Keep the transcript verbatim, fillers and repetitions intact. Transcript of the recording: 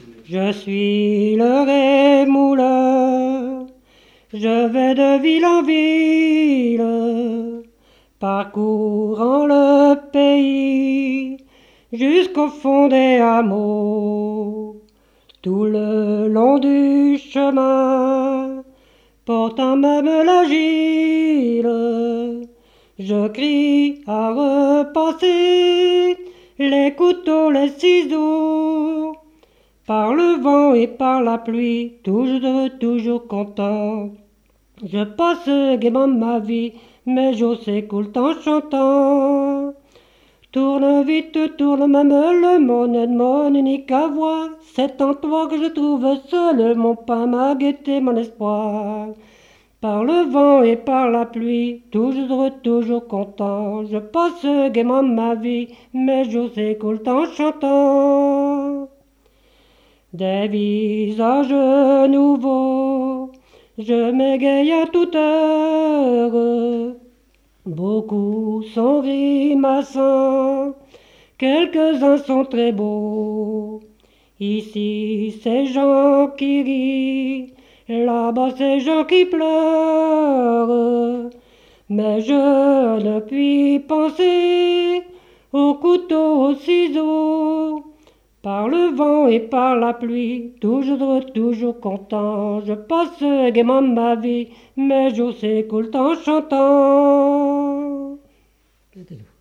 Je suis le rémouleur, je vais de ville en ville, parcourant le pays jusqu'au fond des hameaux. Tout le long du chemin, portant même la gîle, je crie à repasser les couteaux, les ciseaux. Par le vent et par la pluie, toujours, toujours content. Je passe gaiement ma vie, mes jours s'écoulent en chantant. Tourne vite, tourne même le monde, mon unique à voir. C'est en toi que je trouve seul mon pain, ma gaieté, mon espoir. Par le vent et par la pluie, toujours, toujours content. Je passe gaiement ma vie, mes jours s'écoulent en chantant. Des visages nouveaux, je m'égaye à toute heure. Beaucoup sont grimaçants, quelques-uns sont très beaux. Ici, ces gens qui rient, là-bas, ces gens qui pleurent. Mais je ne puis penser au couteau, aux ciseaux. Par le vent et par la pluie, toujours, toujours content, je passe gaiement ma vie, mes jours s'écoulent en chantant.